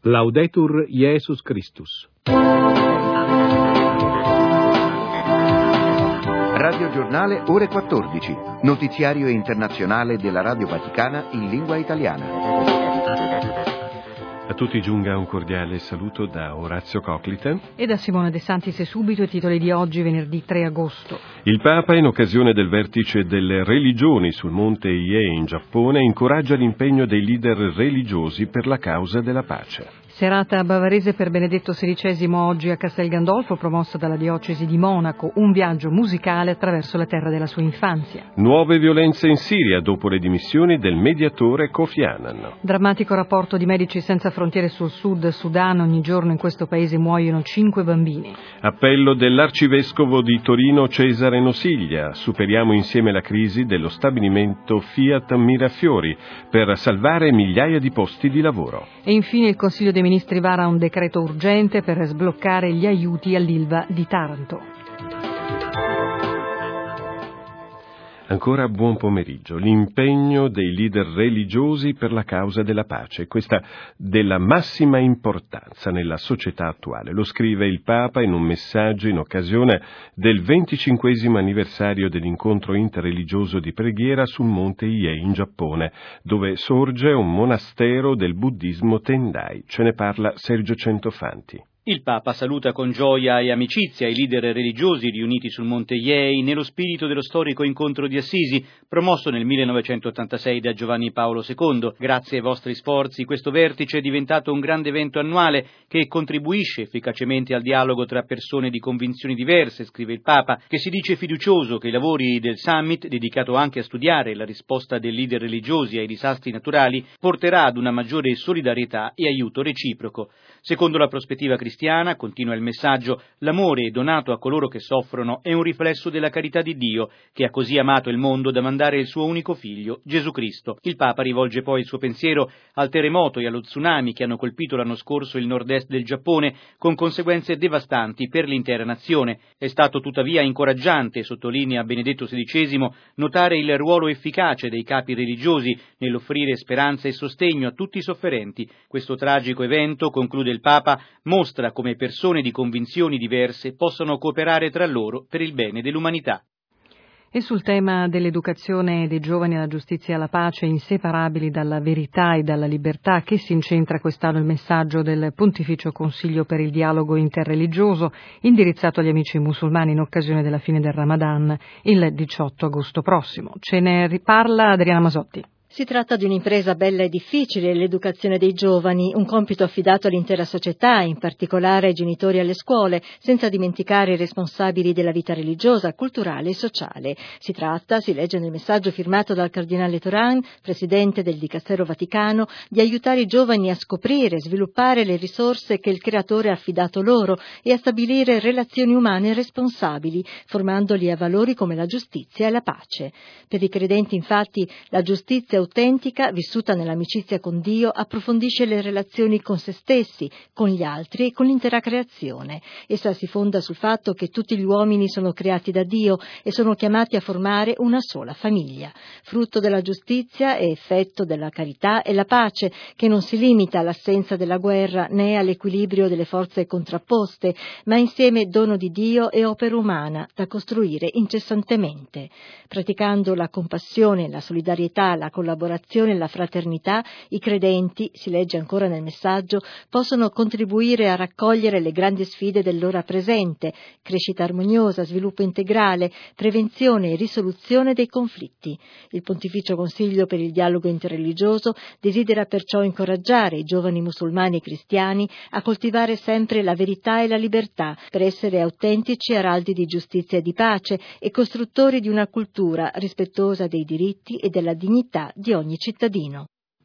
Laudetur Jesus Christus. Radio Giornale, ore 14. Notiziario internazionale della Radio Vaticana in lingua italiana. A tutti giunga un cordiale saluto da Orazio Coclite e da Simone De Santis. E subito i titoli di oggi, venerdì 3 agosto. Il Papa, in occasione del vertice delle religioni sul monte Hiei in Giappone, incoraggia l'impegno dei leader religiosi per la causa della pace. Serata bavarese per Benedetto XVI oggi a Castel Gandolfo, promossa dalla diocesi di Monaco, un viaggio musicale attraverso la terra della sua infanzia. Nuove violenze in Siria dopo le dimissioni del mediatore Kofi Annan. Drammatico rapporto di Medici Senza Frontiere sul Sud Sudan, ogni giorno in questo paese muoiono 5 bambini. Appello dell'arcivescovo di Torino Cesare Nosiglia, superiamo insieme la crisi dello stabilimento Fiat Mirafiori per salvare migliaia di posti di lavoro. E infine il Consiglio dei Ministri vara un decreto urgente per sbloccare gli aiuti all'Ilva di Taranto. Ancora buon pomeriggio. L'impegno dei leader religiosi per la causa della pace, questa della massima importanza nella società attuale. Lo scrive il Papa in un messaggio in occasione del 25° anniversario dell'incontro interreligioso di preghiera sul monte Hiei in Giappone, dove sorge un monastero del buddismo Tendai. Ce ne parla Sergio Centofanti. Il Papa saluta con gioia e amicizia i leader religiosi riuniti sul monte Hiei nello spirito dello storico incontro di Assisi, promosso nel 1986 da Giovanni Paolo II. Grazie ai vostri sforzi questo vertice è diventato un grande evento annuale che contribuisce efficacemente al dialogo tra persone di convinzioni diverse, scrive il Papa, che si dice fiducioso che i lavori del summit, dedicato anche a studiare la risposta dei leader religiosi ai disastri naturali, porterà ad una maggiore solidarietà e aiuto reciproco. Secondo la prospettiva cristiana, continua il messaggio, l'amore donato a coloro che soffrono è un riflesso della carità di Dio, che ha così amato il mondo da mandare il suo unico figlio, Gesù Cristo. Il Papa rivolge poi il suo pensiero al terremoto e allo tsunami che hanno colpito l'anno scorso il nord-est del Giappone, con conseguenze devastanti per l'intera nazione. È stato tuttavia incoraggiante, sottolinea Benedetto XVI, notare il ruolo efficace dei capi religiosi nell'offrire speranza e sostegno a tutti i sofferenti. Questo tragico evento, conclude il Papa, mostra come persone di convinzioni diverse possono cooperare tra loro per il bene dell'umanità. E sul tema dell'educazione dei giovani alla giustizia e alla pace, inseparabili dalla verità e dalla libertà, che si incentra quest'anno il messaggio del Pontificio Consiglio per il dialogo interreligioso, indirizzato agli amici musulmani in occasione della fine del Ramadan, il 18 agosto prossimo. Ce ne riparla Adriana Masotti. Si tratta di un'impresa bella e difficile, l'educazione dei giovani, un compito affidato all'intera società, in particolare ai genitori e alle scuole, senza dimenticare i responsabili della vita religiosa, culturale e sociale. Si tratta, si legge nel messaggio firmato dal Cardinale Turan, presidente del Dicastero Vaticano, di aiutare i giovani a scoprire e sviluppare le risorse che il Creatore ha affidato loro e a stabilire relazioni umane responsabili, formandoli a valori come la giustizia e la pace. Per i credenti, infatti, la giustizia autentica, vissuta nell'amicizia con Dio, approfondisce le relazioni con se stessi, con gli altri e con l'intera creazione. Essa si fonda sul fatto che tutti gli uomini sono creati da Dio e sono chiamati a formare una sola famiglia. Frutto della giustizia e effetto della carità è la pace, che non si limita all'assenza della guerra né all'equilibrio delle forze contrapposte, ma insieme dono di Dio e opera umana da costruire incessantemente. Praticando la compassione, la solidarietà, la collaborazione e la fraternità, i credenti, si legge ancora nel messaggio, possono contribuire a raccogliere le grandi sfide dell'ora presente: crescita armoniosa, sviluppo integrale, prevenzione e risoluzione dei conflitti. Il Pontificio Consiglio per il dialogo interreligioso desidera perciò incoraggiare i giovani musulmani e cristiani a coltivare sempre la verità e la libertà, per essere autentici araldi di giustizia e di pace e costruttori di una cultura rispettosa dei diritti e della dignità di ogni cittadino.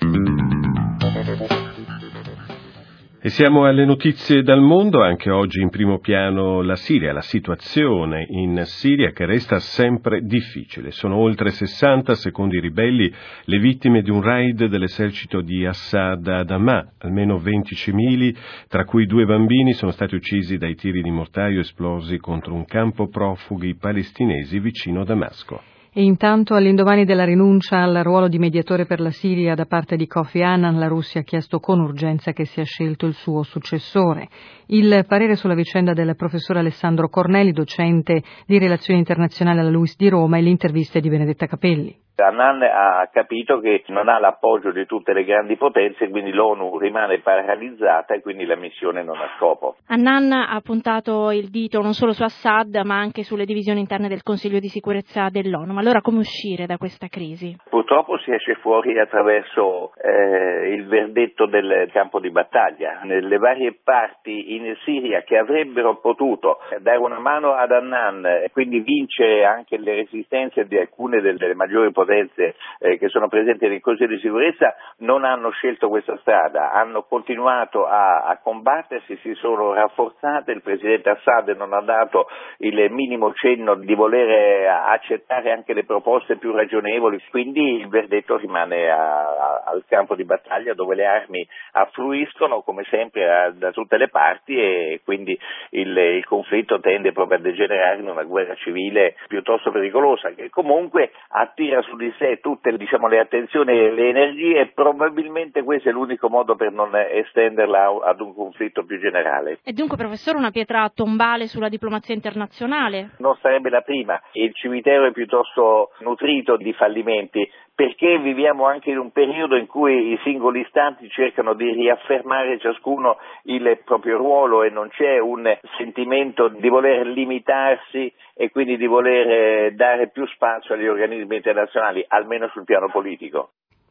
E siamo alle notizie dal mondo, anche oggi in primo piano la Siria, la situazione in Siria che resta sempre difficile. Sono oltre 60, secondo i ribelli, le vittime di un raid dell'esercito di Assad ad Hama. Almeno 20 civili, tra cui 2 bambini, sono stati uccisi dai tiri di mortaio esplosi contro un campo profughi palestinesi vicino a Damasco. E intanto, all'indomani della rinuncia al ruolo di mediatore per la Siria da parte di Kofi Annan, la Russia ha chiesto con urgenza che sia scelto il suo successore. Il parere sulla vicenda del professor Alessandro Corneli, docente di relazioni internazionali alla LUISS di Roma, e l'intervista di Benedetta Capelli. Annan ha capito che non ha l'appoggio di tutte le grandi potenze, quindi l'ONU rimane paralizzata e quindi la missione non ha scopo. Annan ha puntato il dito non solo su Assad ma anche sulle divisioni interne del Consiglio di sicurezza dell'ONU. Ma allora come uscire da questa crisi? Purtroppo si esce fuori attraverso il verdetto del campo di battaglia. Nelle varie parti in Siria che avrebbero potuto dare una mano ad Annan, quindi vince anche le resistenze di alcune delle maggiori potenze che sono presenti nel Consiglio di sicurezza, non hanno scelto questa strada, hanno continuato a combattersi, si sono rafforzate. Il presidente Assad non ha dato il minimo cenno di voler accettare anche le proposte più ragionevoli, quindi il verdetto rimane al campo di battaglia, dove le armi affluiscono come sempre da tutte le parti, e quindi il conflitto tende proprio a degenerare in una guerra civile piuttosto pericolosa, che comunque attira su di sé tutte le attenzioni e le energie, e probabilmente questo è l'unico modo per non estenderla ad un conflitto più generale. E dunque, professore, una pietra tombale sulla diplomazia internazionale? Non sarebbe la prima, il cimitero è piuttosto nutrito di fallimenti, perché viviamo anche in un periodo in cui i singoli stati cercano di riaffermare ciascuno il proprio ruolo e non c'è un sentimento di voler limitarsi e quindi di voler dare più spazio agli organismi internazionali, almeno sul piano politico.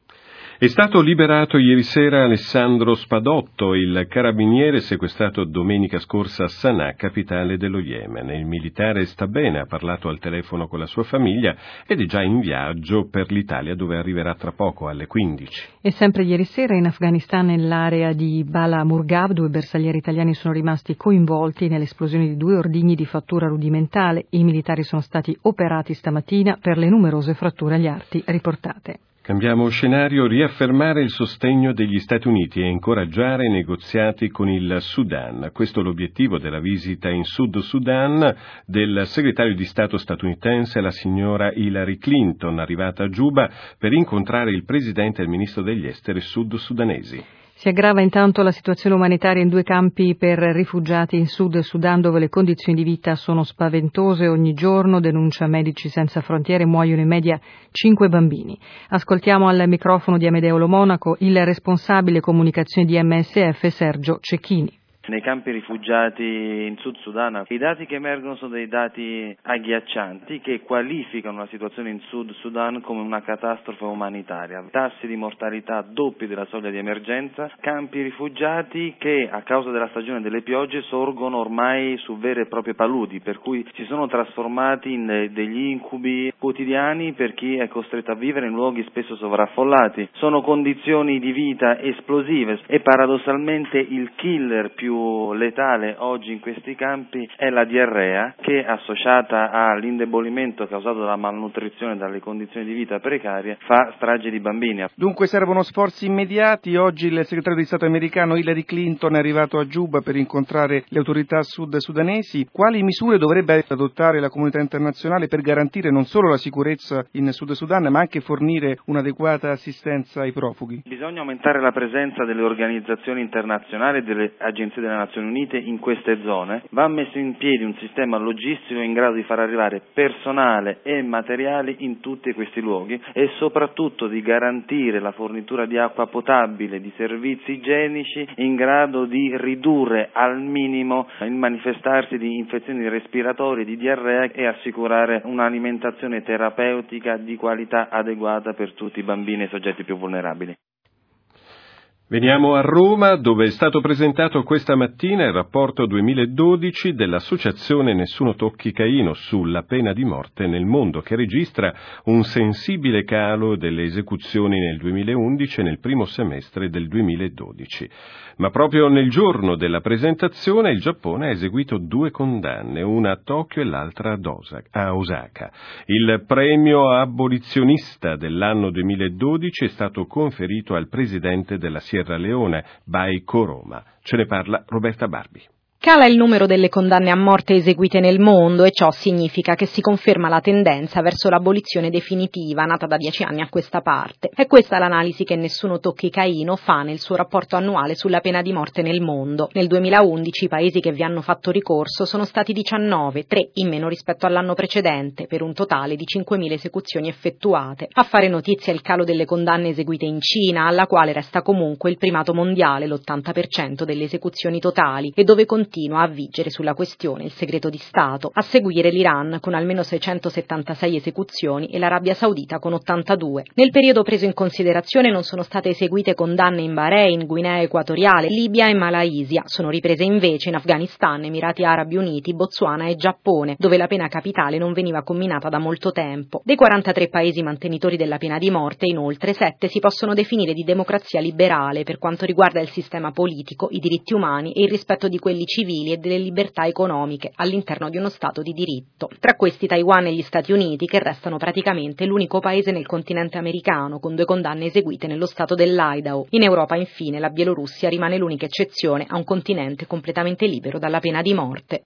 È stato liberato ieri sera Alessandro Spadotto, il carabiniere sequestrato domenica scorsa a Sana'a, capitale dello Yemen. Il militare sta bene, ha parlato al telefono con la sua famiglia ed è già in viaggio per l'Italia, dove arriverà tra poco alle 15. E sempre ieri sera in Afghanistan, nell'area di Bala Murghab, 2 bersaglieri italiani sono rimasti coinvolti nell'esplosione di 2 ordigni di fattura rudimentale. I militari sono stati operati stamattina per le numerose fratture agli arti riportate. Cambiamo scenario: riaffermare il sostegno degli Stati Uniti e incoraggiare i negoziati con il Sudan. Questo è l'obiettivo della visita in Sud Sudan del segretario di Stato statunitense, la signora Hillary Clinton, arrivata a Giuba per incontrare il presidente e il ministro degli esteri sud-sudanesi. Si aggrava intanto la situazione umanitaria in 2 campi per rifugiati in Sud Sudan, dove le condizioni di vita sono spaventose. Ogni giorno, denuncia Medici Senza Frontiere, muoiono in media 5 bambini. Ascoltiamo al microfono di Amedeo Lo Monaco il responsabile comunicazione di MSF, Sergio Cecchini. Nei campi rifugiati in Sud Sudan i dati che emergono sono dei dati agghiaccianti che qualificano la situazione in Sud Sudan come una catastrofe umanitaria. Tassi di mortalità doppi della soglia di emergenza, campi rifugiati che a causa della stagione delle piogge sorgono ormai su vere e proprie paludi, per cui si sono trasformati in degli incubi quotidiani per chi è costretto a vivere in luoghi spesso sovraffollati. Sono condizioni di vita esplosive e paradossalmente il killer più letale oggi in questi campi è la diarrea, che associata all'indebolimento causato dalla malnutrizione e dalle condizioni di vita precarie fa strage di bambini. Dunque servono sforzi immediati. Oggi il segretario di Stato americano Hillary Clinton è arrivato a Giuba per incontrare le autorità sud-sudanesi. Quali misure dovrebbe adottare la comunità internazionale per garantire non solo la sicurezza in Sud Sudan, ma anche fornire un'adeguata assistenza ai profughi? Bisogna aumentare la presenza delle organizzazioni internazionali e delle agenzie delle Nazioni Unite in queste zone. Va messo in piedi un sistema logistico in grado di far arrivare personale e materiali in tutti questi luoghi e soprattutto di garantire la fornitura di acqua potabile, di servizi igienici in grado di ridurre al minimo il manifestarsi di infezioni respiratorie, di diarrea, e assicurare un'alimentazione terapeutica di qualità adeguata per tutti i bambini e i soggetti più vulnerabili. Veniamo a Roma, dove è stato presentato questa mattina il rapporto 2012 dell'associazione Nessuno Tocchi Caino sulla pena di morte nel mondo, che registra un sensibile calo delle esecuzioni nel 2011 e nel primo semestre del 2012. Ma proprio nel giorno della presentazione il Giappone ha eseguito 2 condanne, una a Tokyo e l'altra a Osaka. Il premio abolizionista dell'anno 2012 è stato conferito al presidente della Sierra Leone, Bai Koroma. Ce ne parla Roberta Barbi. Cala il numero delle condanne a morte eseguite nel mondo e ciò significa che si conferma la tendenza verso l'abolizione definitiva, nata da 10 anni a questa parte. È questa l'analisi che Nessuno Tocchi Caino fa nel suo rapporto annuale sulla pena di morte nel mondo. Nel 2011 i paesi che vi hanno fatto ricorso sono stati 19, 3 in meno rispetto all'anno precedente, per un totale di 5.000 esecuzioni effettuate. A fare notizia è il calo delle condanne eseguite in Cina, alla quale resta comunque il primato mondiale, l'80% delle esecuzioni totali, e dove continua a vigere sulla questione il segreto di Stato. A seguire l'Iran con almeno 676 esecuzioni e l'Arabia Saudita con 82. Nel periodo preso in considerazione non sono state eseguite condanne in Bahrain, Guinea Equatoriale, Libia e Malaysia. Sono riprese invece in Afghanistan, Emirati Arabi Uniti, Botswana e Giappone, dove la pena capitale non veniva comminata da molto tempo. Dei 43 paesi mantenitori della pena di morte, inoltre, 7 si possono definire di democrazia liberale per quanto riguarda il sistema politico, i diritti umani e il rispetto di quelli civili e delle libertà economiche all'interno di uno Stato di diritto. Tra questi Taiwan e gli Stati Uniti, che restano praticamente l'unico paese nel continente americano con 2 condanne eseguite nello Stato dell'Idaho. In Europa, infine, la Bielorussia rimane l'unica eccezione a un continente completamente libero dalla pena di morte.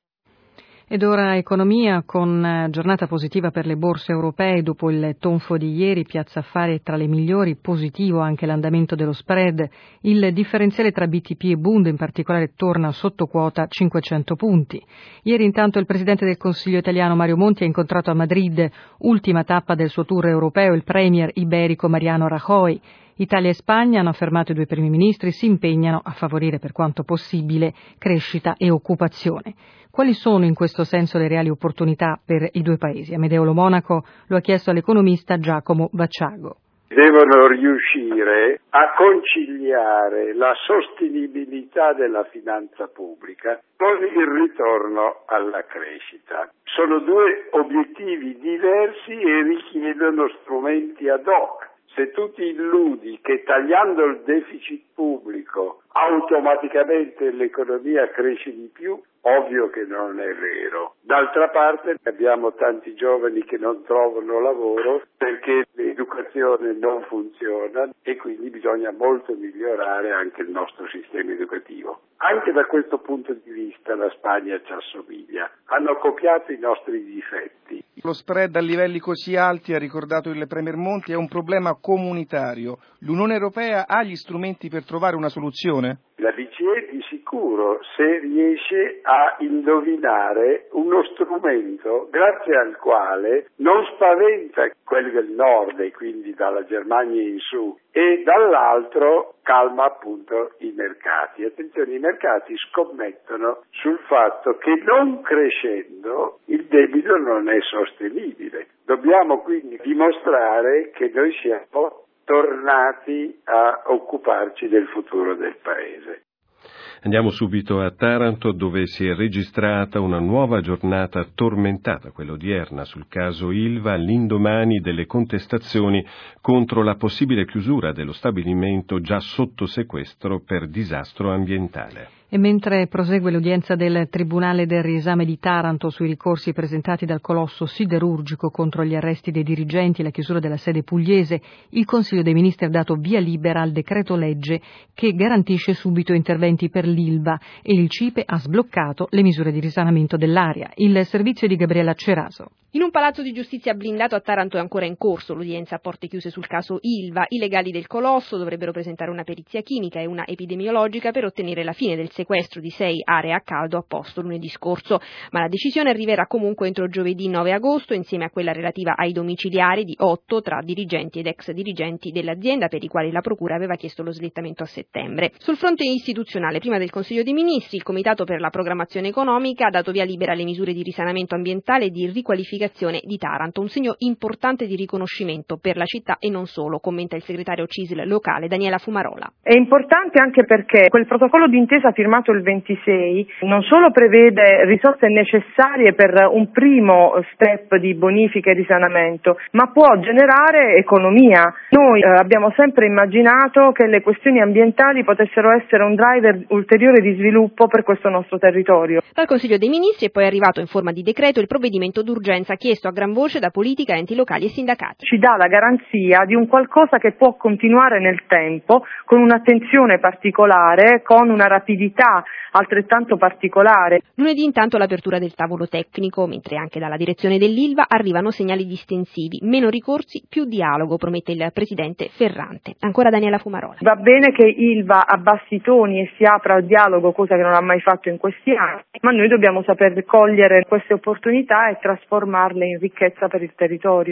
Ed ora economia, con giornata positiva per le borse europee dopo il tonfo di ieri. Piazza Affari è tra le migliori, positivo anche l'andamento dello spread. Il differenziale tra BTP e Bund in particolare torna sotto quota 500 punti. Ieri intanto il Presidente del Consiglio italiano Mario Monti ha incontrato a Madrid, ultima tappa del suo tour europeo, il Premier iberico Mariano Rajoy. Italia e Spagna, hanno affermato i 2 primi ministri, si impegnano a favorire per quanto possibile crescita e occupazione. Quali sono in questo senso le reali opportunità per i 2 paesi? Amedeo Lo Monaco lo ha chiesto all'economista Giacomo Bacciago. Devono riuscire a conciliare la sostenibilità della finanza pubblica con il ritorno alla crescita. Sono 2 obiettivi diversi e richiedono strumenti ad hoc. Se tu ti illudi che tagliando il deficit pubblico automaticamente l'economia cresce di più, ovvio che non è vero. D'altra parte abbiamo tanti giovani che non trovano lavoro perché l'educazione non funziona e quindi bisogna molto migliorare anche il nostro sistema educativo. Anche da questo punto di vista la Spagna ci assomiglia. Hanno copiato i nostri difetti. Lo spread a livelli così alti, ha ricordato il Premier Monti, è un problema comunitario. L'Unione Europea ha gli strumenti per trovare una soluzione? La BCE di sicuro, se riesce a indovinare uno strumento grazie al quale non spaventa quelli del nord e quindi dalla Germania in su e dall'altro calma appunto i mercati. Attenzione, i mercati scommettono sul fatto che non crescendo il debito non è sostenibile. Dobbiamo quindi dimostrare che noi siamo tornati a occuparci del futuro del Paese. Andiamo subito a Taranto, dove si è registrata una nuova giornata tormentata, quella odierna, sul caso Ilva, all'indomani delle contestazioni contro la possibile chiusura dello stabilimento già sotto sequestro per disastro ambientale. E mentre prosegue l'udienza del Tribunale del riesame di Taranto sui ricorsi presentati dal colosso siderurgico contro gli arresti dei dirigenti e la chiusura della sede pugliese, il Consiglio dei Ministri ha dato via libera al decreto legge che garantisce subito interventi per l'Ilva e il CIPE ha sbloccato le misure di risanamento dell'area. Il servizio di Gabriella Ceraso. In un palazzo di giustizia blindato a Taranto è ancora in corso l'udienza a porte chiuse sul caso Ilva. I legali del colosso dovrebbero presentare una perizia chimica e una epidemiologica per ottenere la fine del sequestro di 6 aree a caldo a posto lunedì scorso, ma la decisione arriverà comunque entro giovedì 9 agosto insieme a quella relativa ai domiciliari di 8 tra dirigenti ed ex dirigenti dell'azienda per i quali la procura aveva chiesto lo slittamento a settembre. Sul fronte istituzionale, prima del Consiglio dei Ministri, il Comitato per la Programmazione Economica ha dato via libera alle misure di risanamento ambientale e di riqualificazione di Taranto, un segno importante di riconoscimento per la città e non solo, commenta il segretario CISL locale Daniela Fumarola. È importante anche perché quel protocollo d'intesa firmato il 26 non solo prevede risorse necessarie per un primo step di bonifica e risanamento, ma può generare economia. Noi abbiamo sempre immaginato che le questioni ambientali potessero essere un driver ulteriore di sviluppo per questo nostro territorio. Dal Consiglio dei Ministri è poi arrivato in forma di decreto il provvedimento d'urgenza chiesto a gran voce da politica, enti locali e sindacati. Ci dà la garanzia di un qualcosa che può continuare nel tempo con un'attenzione particolare, con una rapidità unità altrettanto particolare. Lunedì intanto l'apertura del tavolo tecnico, mentre anche dalla direzione dell'Ilva arrivano segnali distensivi. Meno ricorsi, più dialogo, promette il presidente Ferrante. Ancora Daniela Fumarola. Va bene che Ilva abbassi i toni e si apra al dialogo, cosa che non ha mai fatto in questi anni, ma noi dobbiamo saper cogliere queste opportunità e trasformarle in ricchezza per il territorio.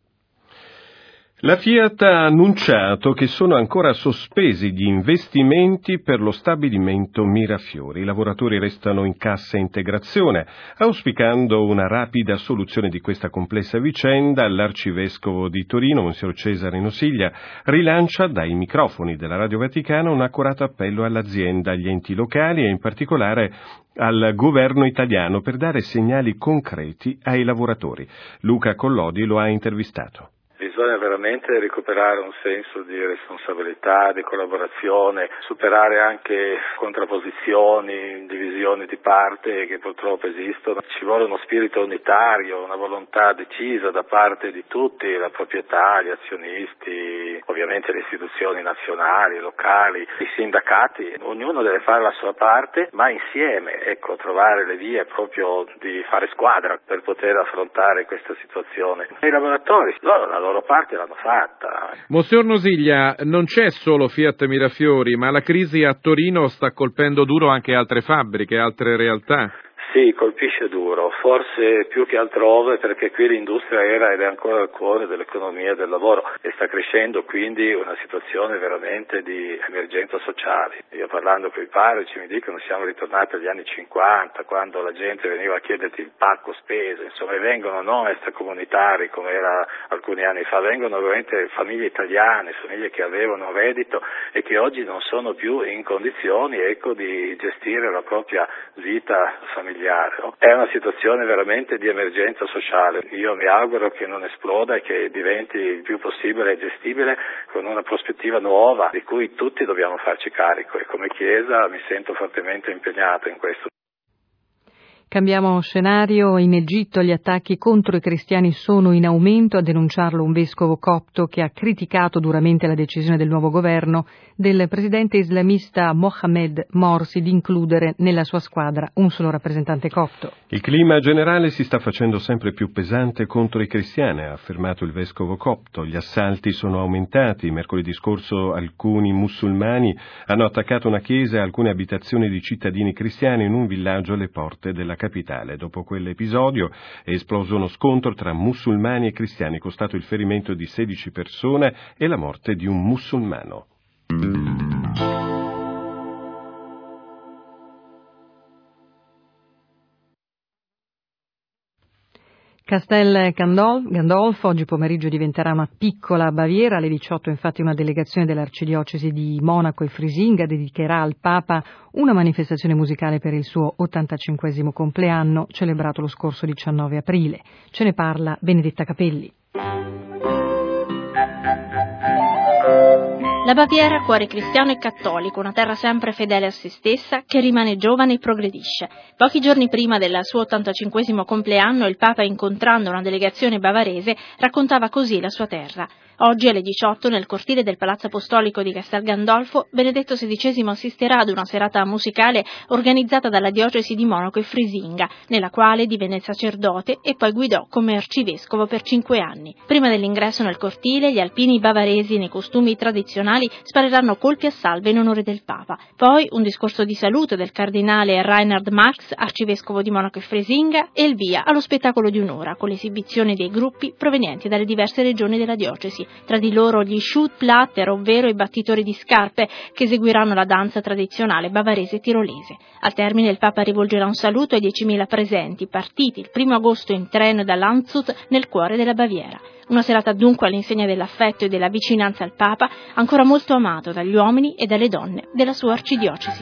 La Fiat ha annunciato che sono ancora sospesi gli investimenti per lo stabilimento Mirafiori. I lavoratori restano in cassa integrazione. Auspicando una rapida soluzione di questa complessa vicenda, l'arcivescovo di Torino, Monsignor Cesare Nosiglia, rilancia dai microfoni della Radio Vaticana un accorato appello all'azienda, agli enti locali e in particolare al governo italiano per dare segnali concreti ai lavoratori. Luca Collodi lo ha intervistato. Bisogna veramente recuperare un senso di responsabilità, di collaborazione, superare anche contrapposizioni, divisioni di parte che purtroppo esistono. Ci vuole uno spirito unitario, una volontà decisa da parte di tutti, la proprietà, gli azionisti, ovviamente le istituzioni nazionali, locali, i sindacati. Ognuno deve fare la sua parte, ma insieme, trovare le vie proprio di fare squadra per poter affrontare questa situazione. I lavoratori, loro la loro parte l'hanno fatta. Monsignor Nosiglia, non c'è solo Fiat Mirafiori, ma la crisi a Torino sta colpendo duro anche altre fabbriche, altre realtà. Sì, colpisce duro, forse più che altrove, perché qui l'industria era ed è ancora al cuore dell'economia del lavoro e sta crescendo quindi una situazione veramente di emergenza sociale. Io parlando con i parroci mi dicono siamo ritornati agli anni 50, quando la gente veniva a chiederti il pacco spese, insomma, e vengono non extracomunitari come era alcuni anni fa, vengono veramente famiglie italiane, famiglie che avevano reddito e che oggi non sono più in condizioni di gestire la propria vita familiare. È una situazione veramente di emergenza sociale. Io mi auguro che non esploda e che diventi il più possibile gestibile con una prospettiva nuova di cui tutti dobbiamo farci carico e come Chiesa mi sento fortemente impegnato in questo. Cambiamo scenario. In Egitto gli attacchi contro i cristiani sono in aumento, a denunciarlo un vescovo copto che ha criticato duramente la decisione del nuovo governo del presidente islamista Mohamed Morsi di includere nella sua squadra un solo rappresentante copto. Il clima generale si sta facendo sempre più pesante contro i cristiani, ha affermato il vescovo copto. Gli assalti sono aumentati. Mercoledì scorso alcuni musulmani hanno attaccato una chiesa e alcune abitazioni di cittadini cristiani in un villaggio alle porte della capitale. Dopo quell'episodio è esploso uno scontro tra musulmani e cristiani, costato il ferimento di 16 persone e la morte di un musulmano. Castel Gandolfo oggi pomeriggio diventerà una piccola Baviera. Alle 18 infatti una delegazione dell'arcidiocesi di Monaco e Frisinga dedicherà al Papa una manifestazione musicale per il suo 85° compleanno, celebrato lo scorso 19 aprile. Ce ne parla Benedetta Capelli. La Baviera, cuore cristiano e cattolico, una terra sempre fedele a se stessa, che rimane giovane e progredisce. Pochi giorni prima del suo 85° compleanno, il Papa, incontrando una delegazione bavarese, raccontava così la sua terra. Oggi alle 18 nel cortile del Palazzo Apostolico di Castel Gandolfo, Benedetto XVI assisterà ad una serata musicale organizzata dalla diocesi di Monaco e Frisinga, nella quale divenne sacerdote e poi guidò come arcivescovo per 5 anni. Prima dell'ingresso nel cortile, gli alpini bavaresi nei costumi tradizionali spareranno colpi a salve in onore del Papa. Poi un discorso di saluto del cardinale Reinhard Marx, arcivescovo di Monaco e Frisinga, e il via allo spettacolo di un'ora, con l'esibizione dei gruppi provenienti dalle diverse regioni della diocesi. Tra di loro gli Schuttplatter, ovvero i battitori di scarpe, che eseguiranno la danza tradizionale bavarese tirolese. Al termine il Papa rivolgerà un saluto ai 10.000 presenti, partiti il 1 agosto in treno da Landshut, nel cuore della Baviera. Una serata dunque all'insegna dell'affetto e della vicinanza al Papa, ancora molto amato dagli uomini e dalle donne della sua arcidiocesi.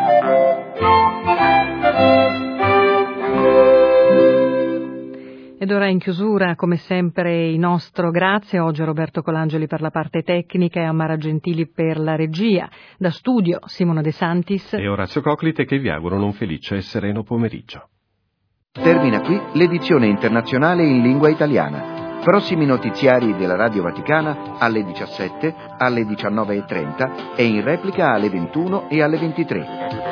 Ed ora in chiusura, come sempre, il nostro grazie. Oggi a Roberto Colangeli per la parte tecnica e a Mara Gentili per la regia. Da studio Simona De Santis e Orazio Coclite, che vi augurano un felice e sereno pomeriggio. Termina qui l'edizione internazionale in lingua italiana. Prossimi notiziari della Radio Vaticana alle 17, alle 19:30 e in replica alle 21 e alle 23.